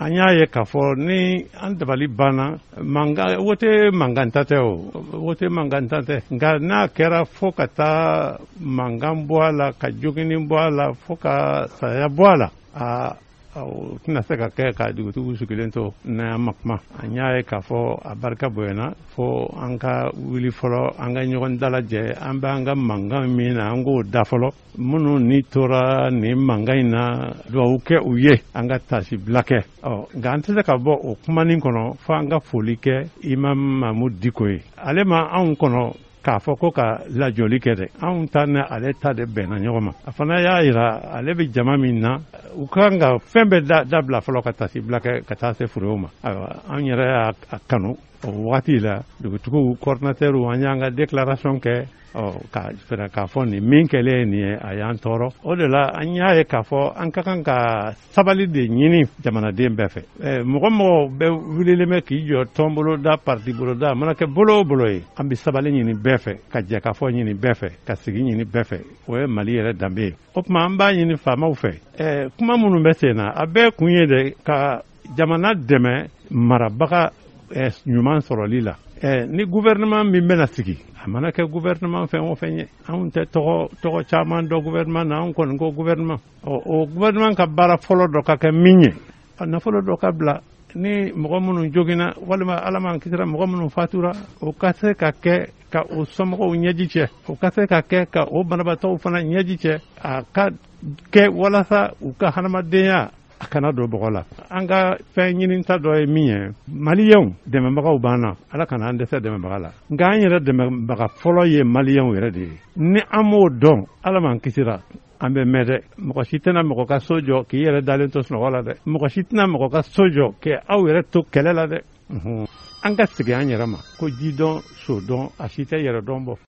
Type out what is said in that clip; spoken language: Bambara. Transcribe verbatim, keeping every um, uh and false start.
an y'a ye k'a fɔ ni an dabali banna mankan o tɛ manganta tɛ o o tɛ manganta tɛ nka n'a kɛra fo ka taa mankan bɔ a la ka jogini bɔ a la fo ka saya bɔ a la aa o tɛna se ka kɛ ka dugutigiw sigilen to n'an ma kuma an y'a ye k'a fɔ a barika bonyana fo an ka wuli fɔlɔ an ka ɲɔgɔn dalajɛ an bɛ an ka mankan min na an k'o da fɔlɔ minnu ni tora nin mankan in na dugawu kɛ u ye an ka tasibila kɛ ɔ nka an tɛ se ka bɔ o kumanin kɔnɔ fo an ka foli kɛ Imam Mamudu Diko ye ale ma anw kɔnɔ k'a fɔ ko ka lajɔli kɛ dɛ anw ta ni ale ta de bɛnna ɲɔgɔn ma a fana y'a jira ale bɛ jama min na u kan ka fɛn bɛɛ da dabila fɔlɔ ka tasibila kɛ ka taa se furew ma ayiwa an yɛrɛ y'a kanu o wagati la dugutigiw coordinatɛrw an y'an ka déclaration kɛ ɔ ka fɛrɛ k'a fɔ nin min kɛlen ye nin ye a y'an tɔɔrɔ o de la an y'a ye k'a fɔ an ka kan ka sabali de ɲini jamanaden bɛɛ fɛ ɛ mɔgɔ mɔgɔ bɛ wulilen bɛ k'i jɔ tɔn bolo da parti bolo da a mana kɛ bolo o bolo ye an bɛ sabali ɲini bɛɛ fɛ ka jɛkafɔ ɲini bɛɛ fɛ ka sigi ɲini bɛɛ fɛ o ye Mali yɛrɛ danbe ye o tuma an b'a ɲini faamaw fɛ ɛ kuma minnu bɛ sen na a bɛɛ kun ye de ka jamana dɛmɛ marabaga ɛ ɲuman sɔrɔli la ɛ ni gouvernement min bɛna sigi a mana kɛ gouvernement fɛn o fɛn ye anw tɛ tɔgɔ tɔgɔ caman dɔ gouvernement na anw kɔni ko gouvernement ɔ o gouvernement ka baara fɔlɔ dɔ ka kɛ min ye a nafolo dɔ ka bila ni mɔgɔ minnu joginna walima ala man kisira mɔgɔ minnu fatura o ka se ka kɛ ka o somɔgɔw ɲɛji cɛ o ka se ka kɛ ka o banabaatɔw fana ɲɛji cɛ a ka kɛ walasa u ka hadamadenya a kana don bɔgɔ la an ka fɛn ɲininta dɔ ye min ye maliyɛnw dɛmɛbagaw b'an na ala kana an dɛsɛ dɛmɛbaga la nka an yɛrɛ dɛmɛbaga fɔlɔ ye maliyɛnw yɛrɛ de ye ni an m'o dɔn ala man kisira an bɛ mɛn dɛ mɔgɔ si tɛna mɔgɔ ka so jɔ k'i yɛrɛ dalen to sunɔgɔ la dɛ mɔgɔ si tɛna mɔgɔ ka so jɔ k'aw yɛrɛ to kɛlɛ la dɛ an ka segin an yɛrɛ ma ko ji dɔn so dɔn a si tɛ yɛrɛ dɔn bɔ